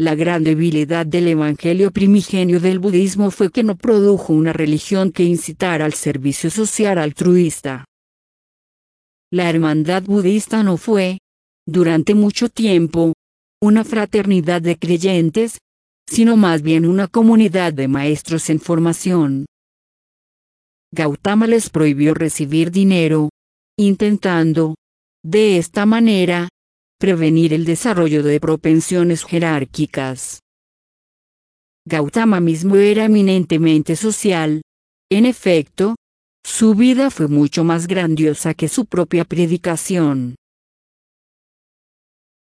La gran debilidad del evangelio primigenio del budismo fue que no produjo una religión que incitara al servicio social altruista. La hermandad budista no fue, durante mucho tiempo, una fraternidad de creyentes, sino más bien una comunidad de maestros en formación. Gautama les prohibió recibir dinero, intentando, de esta manera, prevenir el desarrollo de propensiones jerárquicas. Gautama mismo era eminentemente social. En efecto, su vida fue mucho más grandiosa que su propia predicación.